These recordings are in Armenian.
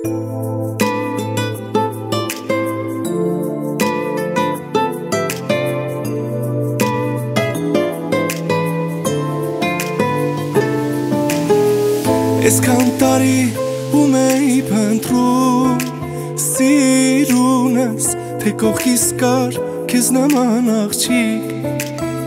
Այսքան տարի ում էի փնտրում սիրունս, թե կողքիս կար քեզ նման աղջիկ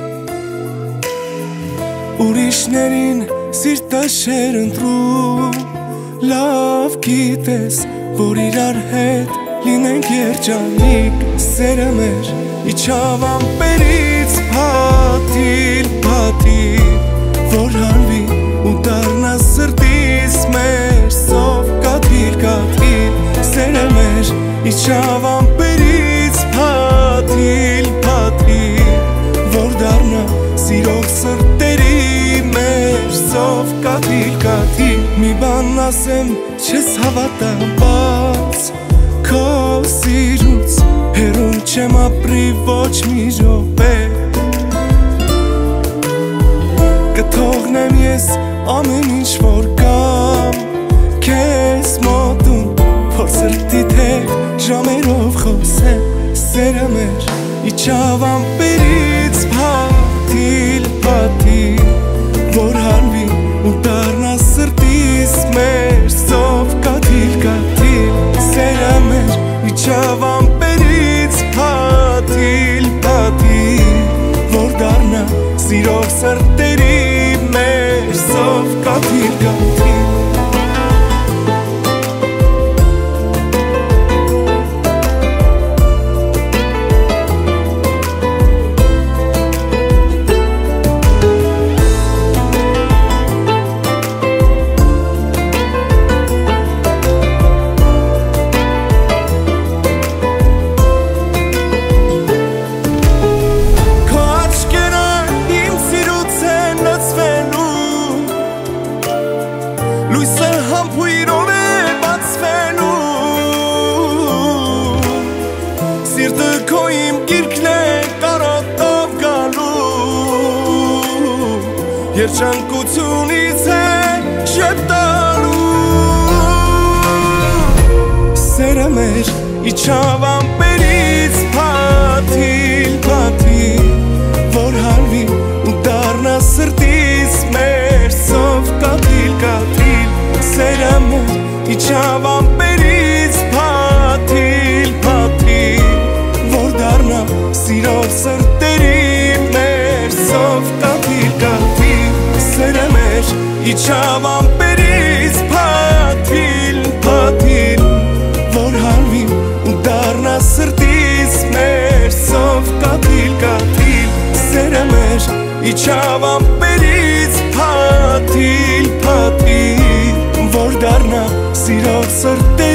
Ուրիշներին սիրտս չէր ընտրում Լավ գիտես, որ իրար հետ լինենք երջանիկ Սերը մեր իջավ ամպերից փաթիլ, որ հանվի ու դառնա սրտիս մեր սով կաթիլ Սերը մեր իջավ ամպերից փաթիլ, որ դառնա սիրող սրտերի մեր սով կաթիլ Մի բան ասեմ, չես հավատա բաց Քո սիրուց հեռուն չեմ ապրի ոչ մի րոպե Կթողնեմ ես ամեն ինչ որ կամ Քեզ մոտում որ սրտիդ հետ ժամերով խոսեմ Սերը մեր իջավ ամպերից փաթիլ, որ հանվի ու դառնա սրտիս մեր սով կաթիլ Սերը մեր իջավ ամպերից փաթիլ, որ դառնա սիրող սրտերի մեր սով կաթիլ Լույսը համբույրով է բացվելու Սիրտը քո իմ գիրքն է կարոտով գալու Երջանկությունից է շետալու Սերը մեր իջավ ամպերից փաթիլ, որ հանվի ու դառնա սրտիս մեր սով կաթիլ Սերը մեր իջավ ամպերից փաթիլ, որ դառնա սիրող սրտերի մեր սով կաթիլ Սերը մեր իջավ ամպերից փաթիլ, որ հանվի ու դառնա սրտիս մեր սով կաթիլ Սերը մեր իջավ ամպերից փաթիլ, որ դառնա սիրող սրտերի